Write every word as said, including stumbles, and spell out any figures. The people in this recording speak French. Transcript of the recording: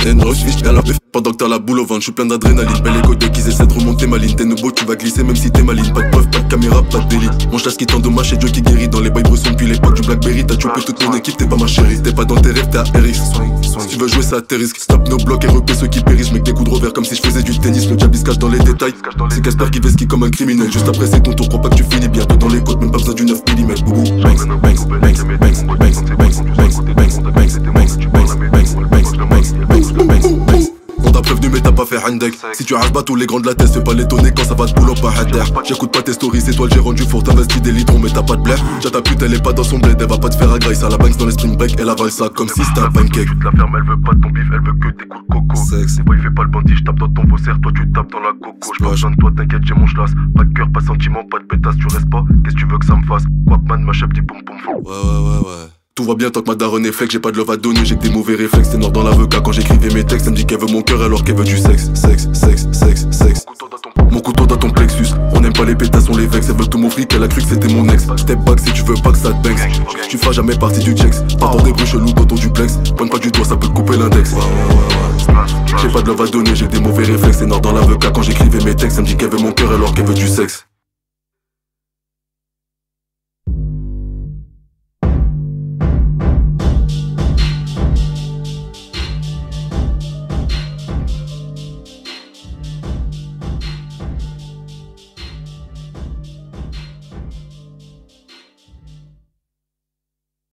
N Roche, j'viens la bif pendant que t'as la boule au ventre. J'suis plein d'adrénaline, belle écho de qu'ils essaient de remonter ma ligne. T'es nouveau, tu vas glisser même si t'es maline. Pas de preuve, pas de caméra, pas de délit. Mon chasse qui t'endommage, c'est Dieu qui guérit. Dans les bails bressons depuis l'époque du Blackberry. T'as chopé toute mon équipe, t'es pas ma chérie. T'es pas dans tes rêves, t'es à R X. Si tu veux jouer, ça à tes risques. Stop nos blocs et repais ceux qui périssent. J'mets des coups de revers comme si je faisais du tennis. Le diable il se cache dans les détails. C'est Casper qui fait ski comme un criminel. Juste après c'est ton tour, crois pas que tu finis bientôt dans les côtes. Même pas besoin du neuf millimètres. Boubou, banks, banks, banks, banks, banks, banks, banks, banks, banks, banks, banks, banks, banks, banks. On t'a prévenu mais t'as pas fait handek. Si tu arraches pas tous les grands de la tête, fais pas l'étonner quand ça va te boulot pas hader. J'écoute pas tes stories, c'est toi le gérant du four. T'investis des litrons mais t'as pas de blaire. Déjà ta pute elle est pas dans son bled, elle va pas te faire à graisse. À la banks dans les spring break, elle avale ça comme si c'était un pancake. Tu te la fermes, elle veut pas de ton bif, elle veut que des coups de coco. Sexe. Des fois il fait pas le bandit, j'tape dans ton vaussaire, toi tu tapes dans la coco. J'pas besoin de toi, t'inquiète, j'ai mon schlass. Pas de cœur, pas de sentiment, pas de pétasse, tu restes pas. Qu'est-ce que tu veux que ça me fasse? Quackman, ma chef dit poum poum. Ouais ouais ouais ouais. Tout va bien tant que ma daronne est fake, j'ai pas de love à donner, j'ai que des mauvais réflexes. C'est noir dans l'avocat quand j'écrivais mes textes. Elle me dit qu'elle veut mon cœur alors qu'elle veut du sexe. Sexe, sexe, sexe, sexe. Mon couteau dans ton plexus. On aime pas les pétasses, on les vexe. Elle veut tout mon fric, elle a cru que c'était mon ex. Step back si tu veux pas que ça te banks. Tu feras jamais partie du checks. Pas pour des bruits chelous dans ton duplex. Pointe pas du doigt, ça peut te couper l'index. Ouais, ouais, ouais, ouais. J'ai pas de love à donner, j'ai des mauvais réflexes. C'est noir dans l'avocat quand j'écrivais mes textes. Elle me dit qu'elle veut mon cœur alors qu'elle veut du sexe.